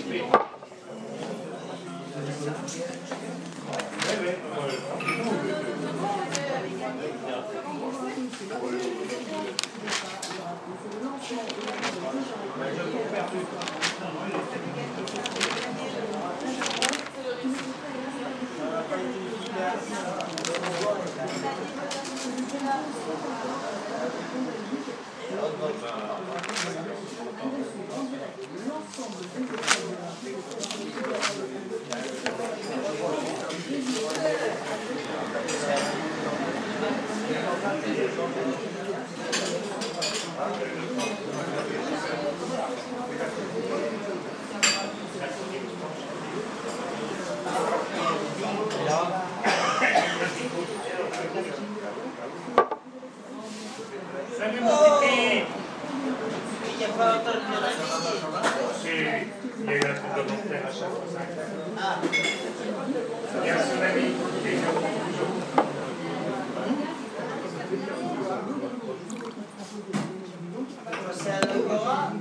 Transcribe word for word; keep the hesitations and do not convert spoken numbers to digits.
Salut mon petit. Il n'y a pas longtemps de bien Il y a eu un truc de dentaire à chaque fois. Ah. Il y a son ami qui est C'est à l'Agora.